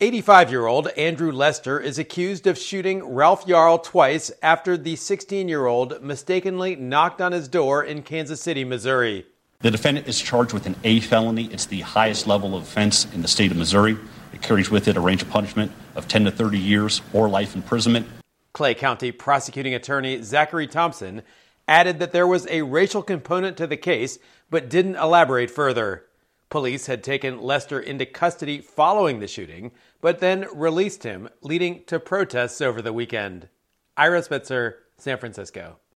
85-year-old Andrew Lester is accused of shooting Ralph Yarl twice after the 16-year-old mistakenly knocked on his door in Kansas City, Missouri. The defendant is charged with an A felony. It's the highest level of offense in the state of Missouri. It carries with it a range of punishment of 10 to 30 years or life imprisonment. Clay County prosecuting attorney Zachary Thompson added that there was a racial component to the case, but didn't elaborate further. Police had taken Lester into custody following the shooting, but then released him, leading to protests over the weekend. Ira Spitzer, San Francisco.